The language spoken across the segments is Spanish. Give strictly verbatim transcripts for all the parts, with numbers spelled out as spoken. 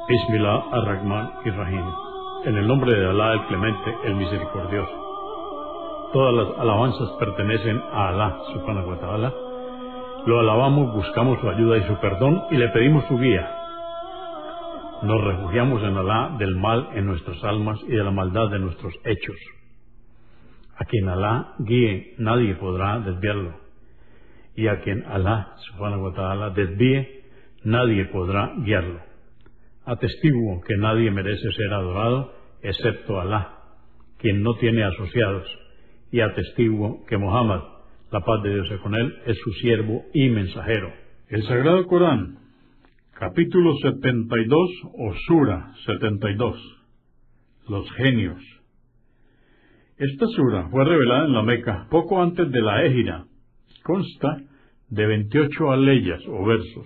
Bismillah ar-Rahman ir-Rahim. En el nombre de Alá el Clemente, el Misericordioso. Todas las alabanzas pertenecen a Alá, subhanahu wa ta'ala. Lo alabamos, buscamos su ayuda y su perdón y le pedimos su guía. Nos refugiamos en Alá del mal en nuestras almas y de la maldad de nuestros hechos. A quien Alá guíe, nadie podrá desviarlo. Y a quien Alá, subhanahu wa ta'ala, desvíe, nadie podrá guiarlo. Atestiguo que nadie merece ser adorado excepto Alá, quien no tiene asociados, y atestiguo que Muhammad, la paz de Dios sea con él, es su siervo y mensajero. El Sagrado Corán, capítulo setenta y dos o Sura setenta y dos, los genios. Esta sura fue revelada en la Meca poco antes de la Égira. Consta de veintiocho aleyas o versos.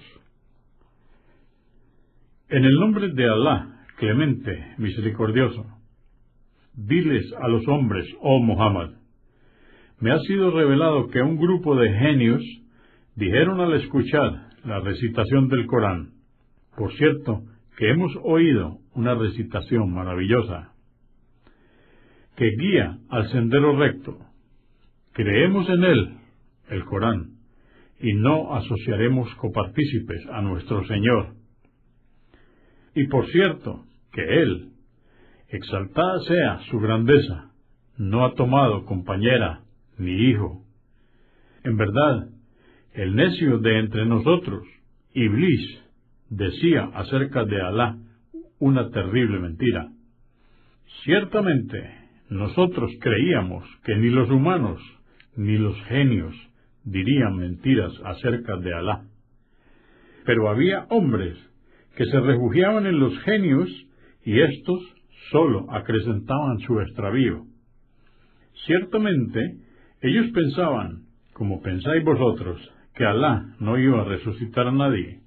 En el nombre de Alá, Clemente, Misericordioso, diles a los hombres, oh Muhammad, me ha sido revelado que un grupo de genios dijeron al escuchar la recitación del Corán, por cierto, que hemos oído una recitación maravillosa, que guía al sendero recto. Creemos en él, el Corán, y no asociaremos copartícipes a nuestro Señor. Y por cierto, que Él, exaltada sea su grandeza, no ha tomado compañera ni hijo. En verdad, el necio de entre nosotros, Iblis, decía acerca de Alá una terrible mentira. Ciertamente, nosotros creíamos que ni los humanos ni los genios dirían mentiras acerca de Alá. Pero había hombres que se refugiaban en los genios, y éstos sólo acrecentaban su extravío. Ciertamente, ellos pensaban, como pensáis vosotros, que Alá no iba a resucitar a nadie.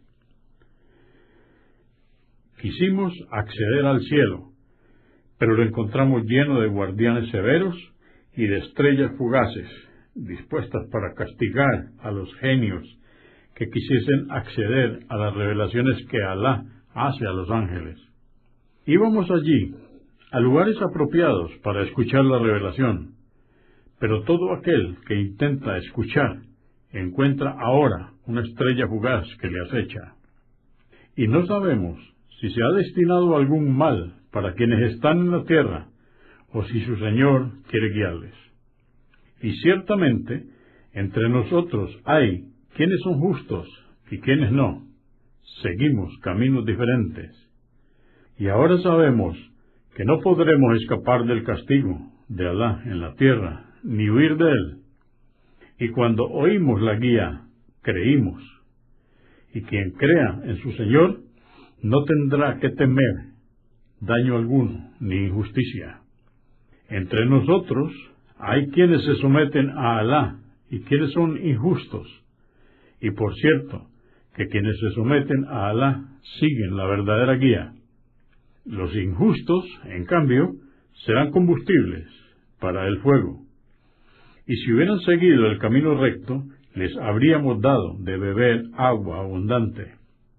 Quisimos acceder al cielo, pero lo encontramos lleno de guardianes severos y de estrellas fugaces, dispuestas para castigar a los genios que quisiesen acceder a las revelaciones que Alá hace a los ángeles. Íbamos allí, a lugares apropiados para escuchar la revelación, pero todo aquel que intenta escuchar encuentra ahora una estrella fugaz que le acecha. Y no sabemos si se ha destinado algún mal para quienes están en la tierra, o si su Señor quiere guiarles. Y ciertamente, entre nosotros hay quienes son justos y quienes no. Seguimos caminos diferentes. Y ahora sabemos que no podremos escapar del castigo de Alá en la tierra, ni huir de él. Y cuando oímos la guía, creímos. Y quien crea en su Señor no tendrá que temer daño alguno ni injusticia. Entre nosotros hay quienes se someten a Alá y quienes son injustos. Y por cierto, que quienes se someten a Alá siguen la verdadera guía. Los injustos, en cambio, serán combustibles para el fuego. Y si hubieran seguido el camino recto, les habríamos dado de beber agua abundante,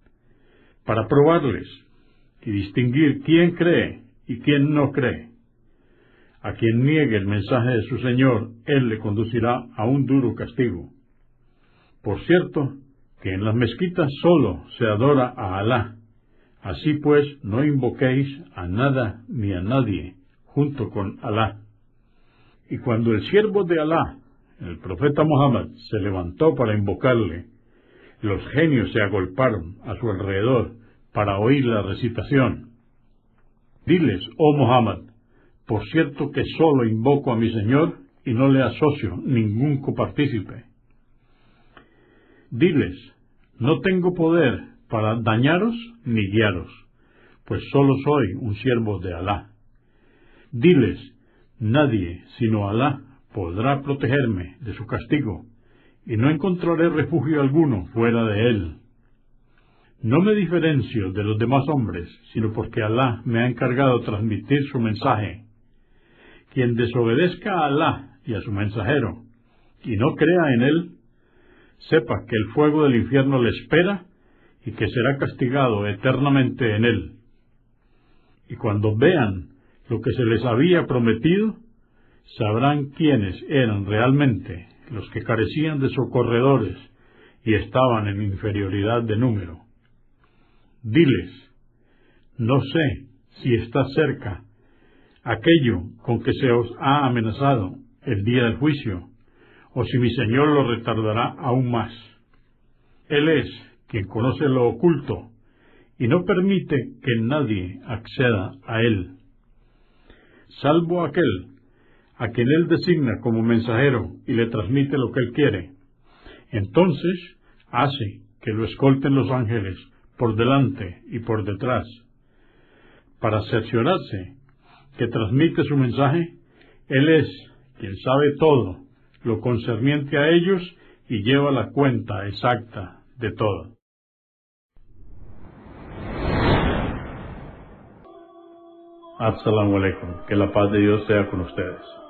para probarles y distinguir quién cree y quién no cree. A quien niegue el mensaje de su Señor, Él le conducirá a un duro castigo. Por cierto, que en las mezquitas solo se adora a Alá. Así pues, no invoquéis a nada ni a nadie junto con Alá. Y cuando el siervo de Alá, el profeta Muhammad, se levantó para invocarle, los genios se agolparon a su alrededor para oír la recitación. Diles, oh Muhammad, por cierto que solo invoco a mi Señor y no le asocio ningún copartícipe. Diles, no tengo poder para dañaros ni guiaros, pues solo soy un siervo de Alá. Diles, nadie sino Alá podrá protegerme de su castigo, y no encontraré refugio alguno fuera de él. No me diferencio de los demás hombres, sino porque Alá me ha encargado transmitir su mensaje. Quien desobedezca a Alá y a su mensajero, y no crea en él, sepa que el fuego del infierno le espera y que será castigado eternamente en él. y cuando vean lo que se les había prometido, sabrán quiénes eran realmente los que carecían de socorredores y estaban en inferioridad de número. Diles, no sé si está cerca aquello con que se os ha amenazado el día del juicio, o si mi Señor lo retardará aún más. Él es quien conoce lo oculto y no permite que nadie acceda a él, salvo aquel a quien él designa como mensajero y le transmite lo que él quiere. Entonces hace que lo escolten los ángeles por delante y por detrás, para cerciorarse que transmite su mensaje. Él es quien sabe todo lo concerniente a ellos y lleva la cuenta exacta de todo. Assalamu alaikum, que la paz de Dios sea con ustedes.